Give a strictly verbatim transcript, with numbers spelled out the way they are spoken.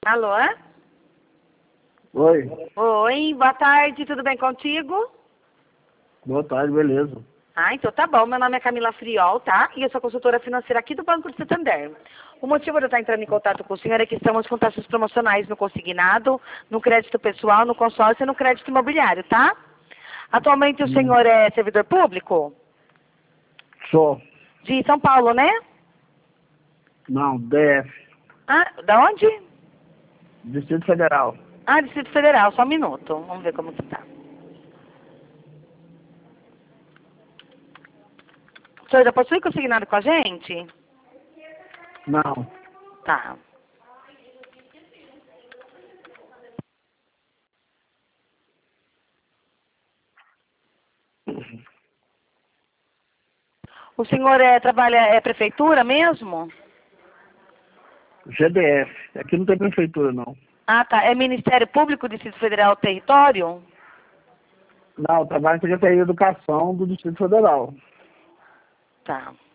Alô? Oi. Oi, boa tarde, tudo bem contigo? Boa tarde, beleza. Ah, então tá bom. Meu nome é Camila Friol, tá? E eu sou consultora financeira aqui do Banco de Santander. O motivo de eu estar entrando em contato com o senhor é que estamos com taxas promocionais no consignado, no crédito pessoal, no consórcio e no crédito imobiliário, tá? Atualmente o Hum. senhor é servidor público? Sou. De São Paulo, né? Não, D F. Ah, da onde? Distrito Federal. Ah, Distrito Federal, só um minuto. Vamos ver como que tá. O senhor já possui consignado com a gente? Não. Tá. O senhor é, trabalha, é prefeitura mesmo? G D F. Aqui não tem prefeitura, não. Ah, tá. É Ministério Público, Distrito Federal, Território? Não, eu trabalho na Secretaria de Educação do Distrito Federal. Tá.